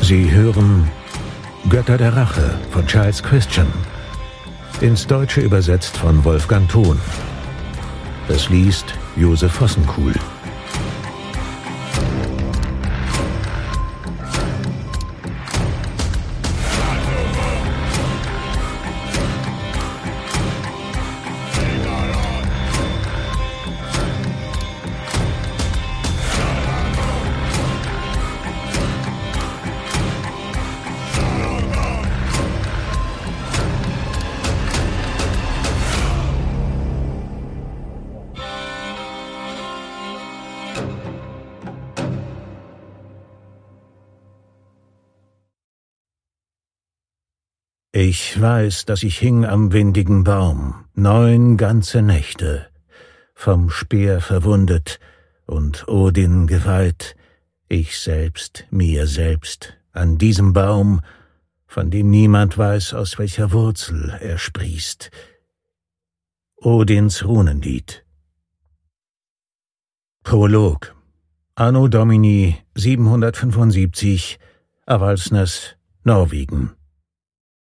Sie hören Götter der Rache von Charles Christian, ins Deutsche übersetzt von Wolfgang Thon. Es liest Josef Vossenkuhl. Ich weiß, dass ich hing am windigen Baum, 9 ganze Nächte, vom Speer verwundet und Odin geweiht, ich selbst, mir selbst, an diesem Baum, von dem niemand weiß, aus welcher Wurzel er sprießt. Odins Runenlied. Prolog. Anno Domini 775, Avaldsnes, Norwegen.